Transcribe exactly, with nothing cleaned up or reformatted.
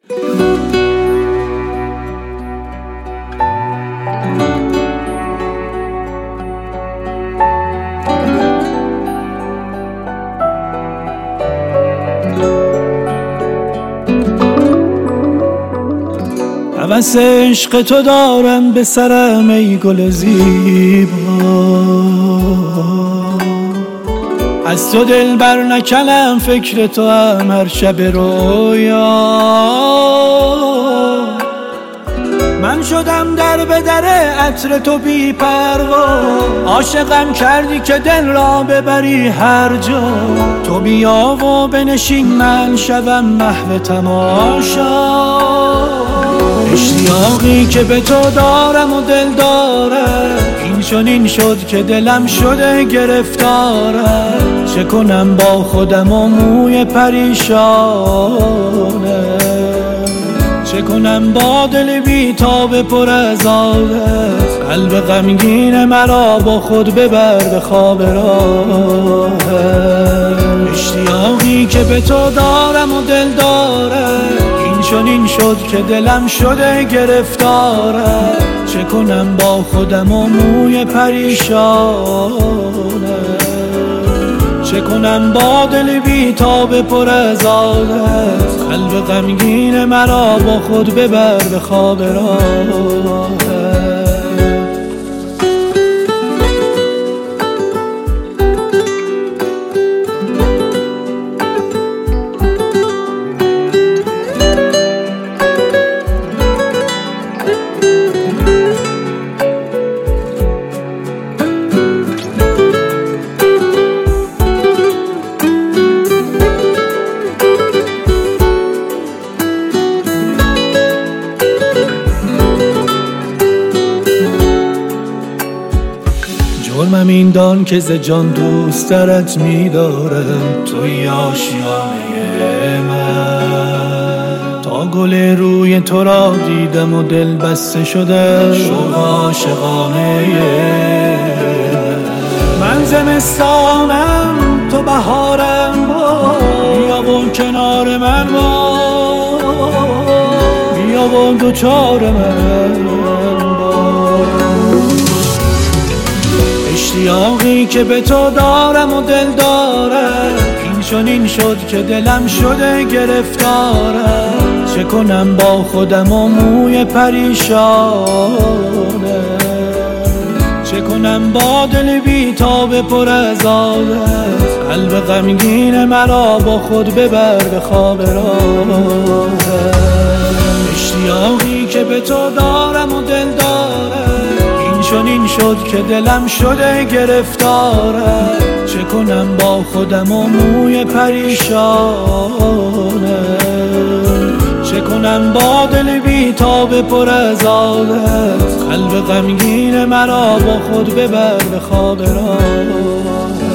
هوس عشق تو دارم به سرم ای گل زیبا، از تو دل بر نکنم فکر تو هم هر شب رویا. من شدم در به در عطر تو بی پروا، عاشقم کردی که دل را ببری هر جا. تو بیا و بنشین من شوم محو تماشا، اشتیاقی که به تو دارم و دل دارم این چنین شد که دلم شده گرفتارم. چه کنم با خودم و موی پریشانه، چه کنم با دل بی تاب پر از عادت. قلب غمگین مرا با خود ببر به خواب راه. اشتیاقی که به تو دارم و دل دارم این چنین شد که دلم شده گرفتارم. چه کنم با خودم و موی پریشانه، چه کنم با دل بی تاب پر از عادت. قلب غمگین مرا با خود ببر به خواب راه. جرمم این دان که ز جان دوست درت می‌دارم. توی آشیانه من، تا گل روی تو را دیدم و دل بسته شده شوق عاشقانه من. زمستانم تو بهارم با، بیا و کنار من با، بیا و دوچار من با. اشتیاقی که به تو دارم و دل دارم این چنین شد که دلم شده گرفتارم. چه کنم با خودم و موی پریشانه، چه کنم با دل بی تاب پر از عادت. قلب غمگین مرا با خود ببر به خواب راه. اشتیاقی که به تو دارم و دل دارم چنین شد که دلم شده گرفتارم. چه کنم با خودم و موی پریشانه، چه کنم با دل بی تاب پر از عادت. قلب غمگین مرا با خود ببر به خواب راه.